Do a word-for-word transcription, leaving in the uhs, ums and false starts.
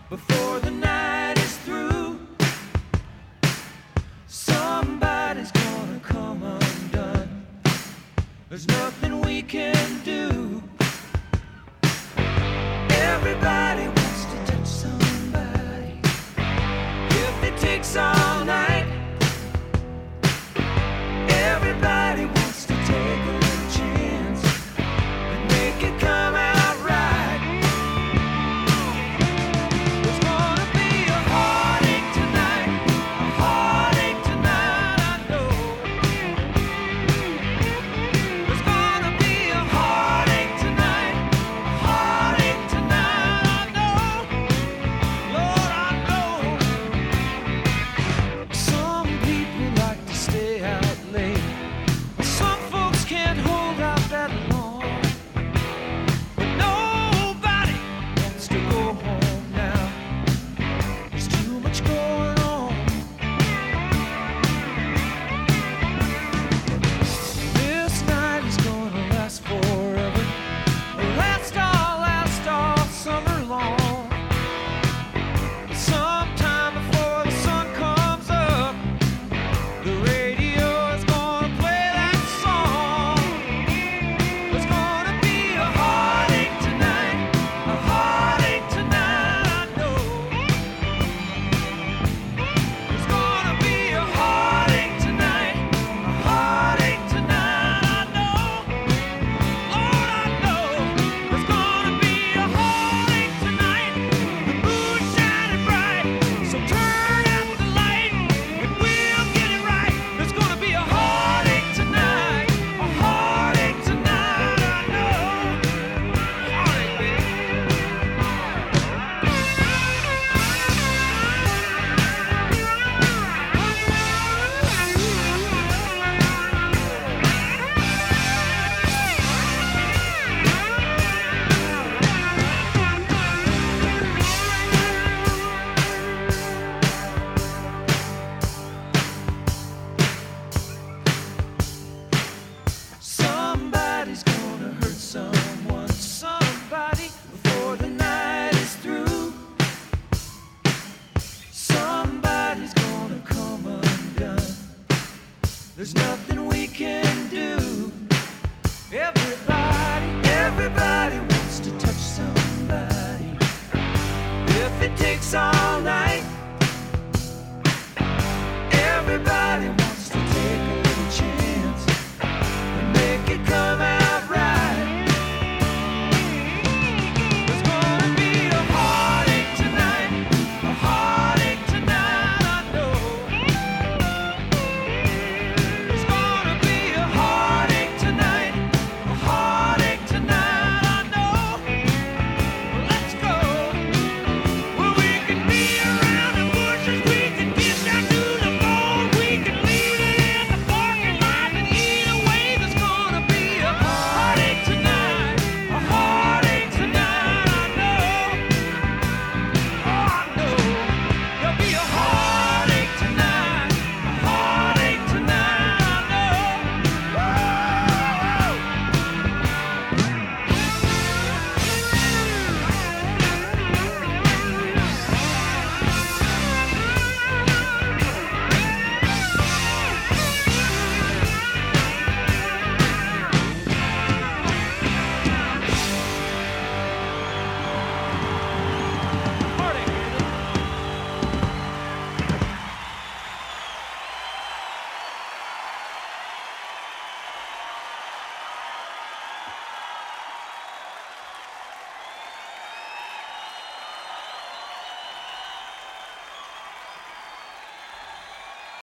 before the night is through. Somebody's gonna come undone. There's nothing we can do. Everybody wants to touch somebody. If it takes all night, everybody wants to take a little chance and make it come out right. There's gonna be a heartache tonight, a heartache tonight, I know. There's gonna be a heartache tonight, a heartache tonight, I know. Lord, I know. Some people like to stay out late. Some folks can't hold out that long. But nobody wants to go home now. There's too much going on. This night is gonna last forever. Last all, last all summer long. Sometime before the sun comes up, the radio is gonna play that song. There's gonna be a heartache tonight, a heartache tonight, I know. There's gonna be a heartache tonight, a heartache tonight, I know. Lord, I know. There's gonna be a heartache tonight. The moon's shining bright, so turn out the light and we'll get it right. There's gonna be a heartache tonight, a heartache tonight, I know. Heartache, baby. Somebody's gonna hurt someone, somebody, before the night is through. Somebody's gonna come undone. There's nothing we can do. Everybody, everybody wants to touch somebody. If it takes all